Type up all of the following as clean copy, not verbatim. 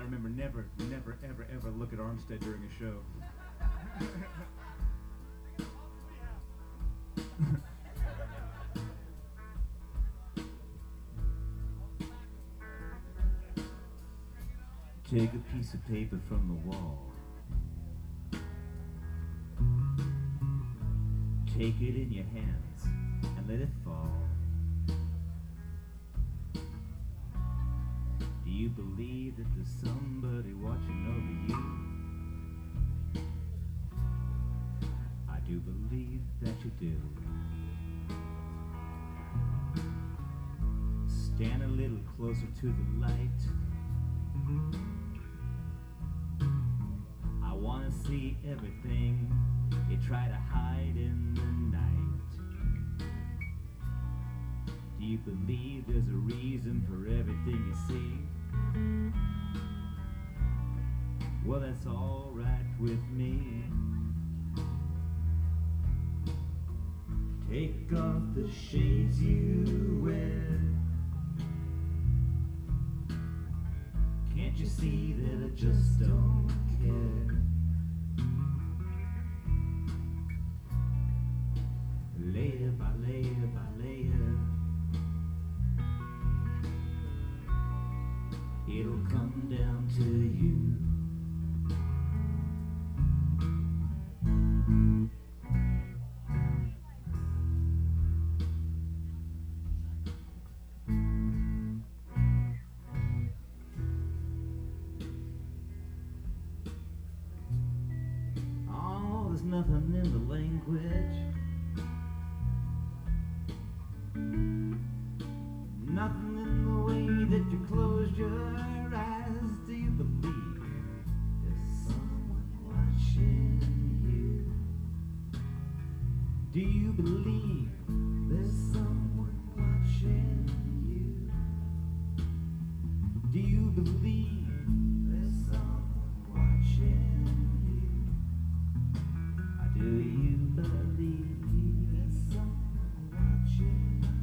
remember never, ever look at Armstead during a show. Take a piece of paper from the wall. Take it in your hands and let it fall. Do you believe that there's somebody watching over you? I do believe that you do. Stand a little closer to the light. I want to see everything you try to hide in the night. Do you believe there's a reason for everything you see? Well, that's all right with me. Take off the shades you wear. Can't you see that I just don't care? Layer by layer by layer, it'll come down to you. Oh, there's nothing in the language, nothing in the way that you close your eyes. Do you believe there's someone watching you? Do you believe there's someone watching you? Do you believe there's someone watching you? Do you believe there's someone watching you?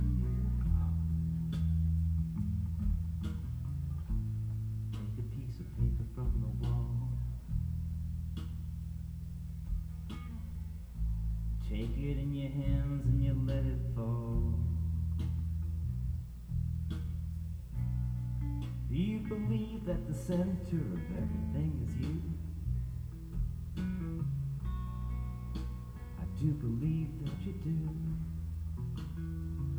Take a piece of paper from the wall. Take it in your hands and you let it fall. Do you believe that the center of everything is you? I do believe that you do.